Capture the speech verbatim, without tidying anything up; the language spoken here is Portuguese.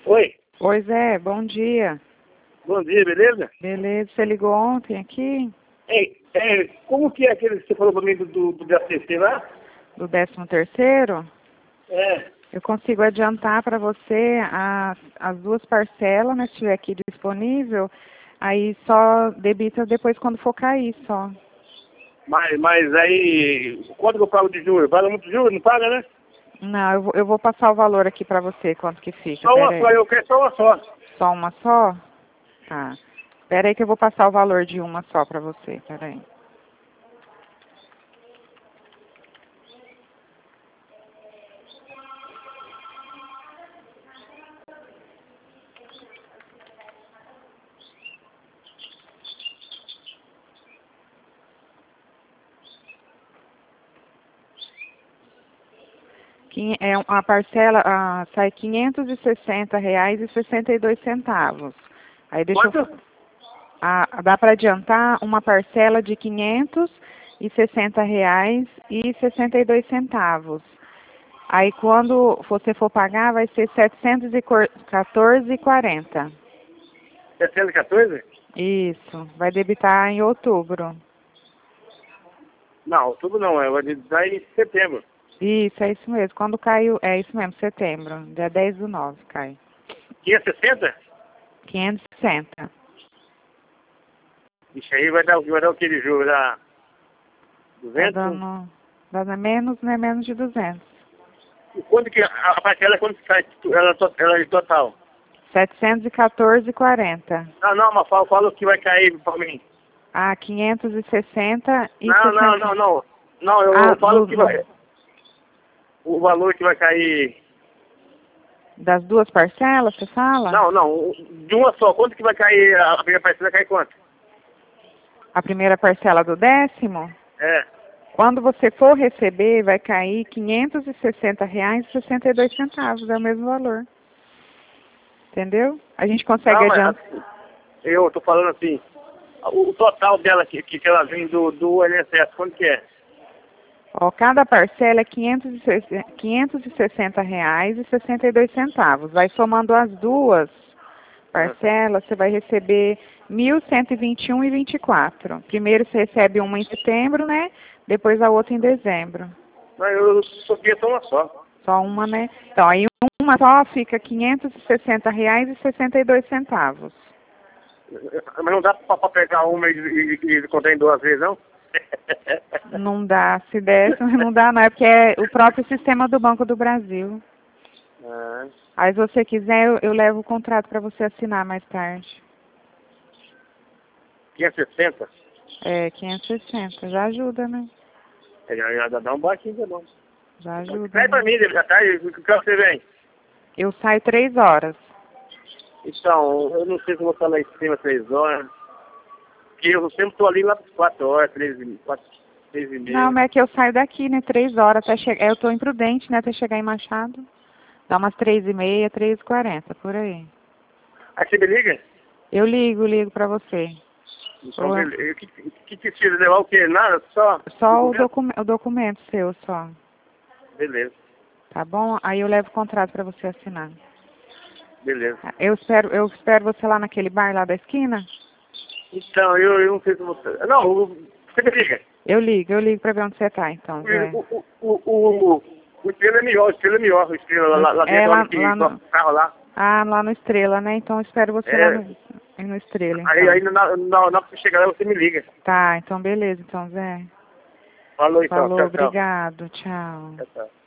Oi, Oi, Zé, bom dia. bom dia, beleza? Beleza, você ligou ontem aqui, Ei, é, como que é aquele que você falou pra mim do, do, do D A C C lá? do décimo terceiro? É, Eu consigo adiantar para você as, as duas parcelas, né, se estiver aqui disponível, aí só debita depois quando for cair, só. mas, mas aí, quanto que eu pago de juros? Paga muito juros, não paga, né? Não, eu vou, eu vou passar o valor aqui para você, quanto que fica, Só uma pera só, aí. eu quero só uma só. Só uma só? Tá. Pera aí que eu vou passar o valor de uma só para você, pera aí. Quin- É, um- a parcela ah, sai quinhentos e sessenta reais e sessenta e dois centavos. Aí deixa eu, Quanto? ah, dá para adiantar uma parcela de quinhentos e sessenta reais e sessenta e dois centavos. Aí quando você for pagar vai ser setecentos e quatorze e quarenta. setecentos e quatorze? Isso, vai debitar em outubro. Não, tudo não, é, vai dar em setembro. Isso, é isso mesmo. Quando caiu, é isso mesmo, setembro, dia dez do nove cai. quinhentos e sessenta? quinhentos e sessenta. Isso aí vai dar, vai dar o que de juros? Dá Tá duzentos? dando, dando menos, né? Menos de duzentos. E quando que, a, a parcela, quando que sai, ela, to- ela é total? setecentos e quatorze e quarenta. Não, não, mas fala, fala o que vai cair pra mim. Ah, quinhentos e sessenta e Não, não, sessenta. não, não. Não, eu, Ah, eu falo do, que vai. O valor que vai cair. das duas parcelas, você fala? Não, não. De uma só. Quanto que vai cair? A primeira parcela cai quanto? A primeira parcela do décimo? É. Quando você for receber, vai cair quinhentos e sessenta reais e sessenta e dois centavos. É o mesmo valor. Entendeu? A gente consegue Não, mas adiantar. assim, eu tô falando assim. O, o total dela que, que ela vem do, do I N S S, quanto que é? Ó, cada parcela é quinhentos e sessenta reais e sessenta e dois centavos. Vai somando as duas parcelas, você vai receber mil cento e vinte e um e vinte e quatro. Primeiro você recebe uma em setembro, né? Depois a outra em dezembro. Não, eu só queria só uma só. Só uma, né? Então, aí uma só fica quinhentos e sessenta reais e sessenta e dois centavos. Mas não dá pra, pra pegar uma e, e, e contar em duas vezes, não? Não dá, se desse, mas não dá não, é porque é o próprio sistema do Banco do Brasil. Ah, Aí se você quiser, eu, eu levo o contrato para você assinar mais tarde. quinhentos e sessenta? É, quinhentos e sessenta, já ajuda, né? É, Já, já dá um baixinho, já não. Já ajuda, Traz pra né? mim, já tá? O que você vem? Eu saio três horas. Então, eu não sei se eu vou estar lá em cima três horas. Porque eu sempre estou ali lá por quatro horas, três, e- quatro, três e Não, meia. mas é que eu saio daqui, né? Três horas até chegar. Eu tô imprudente, né? Até chegar em Machado. Dá umas três e meia, três e quarenta, por aí. Aí você me liga? Eu ligo, ligo pra você. Então, Ou- beleza. O que, que precisa levar o quê? Nada? Só? Só o, Documento? docu o documento seu, só. Beleza, Tá bom? Aí eu levo o contrato pra você assinar. beleza. Eu espero, eu espero você lá naquele bar lá da esquina. Então, eu, eu não sei se você... Não, o- você me liga. Eu ligo, eu ligo pra ver onde você tá, então, Zé. O, o, o, o, o estrela é melhor, o estrela é melhor. O estrela lá, lá É dentro, lá, onde que lá toca no... o carro lá. Ah, lá no Estrela, né? Então eu espero você lá É. no, no Estrela, então. Aí, aí na, na, na hora que você chegar lá, você me liga. Tá, então beleza, então, Zé. Falou então, Falou, tchau, tchau. obrigado, tchau. Tchau, tchau.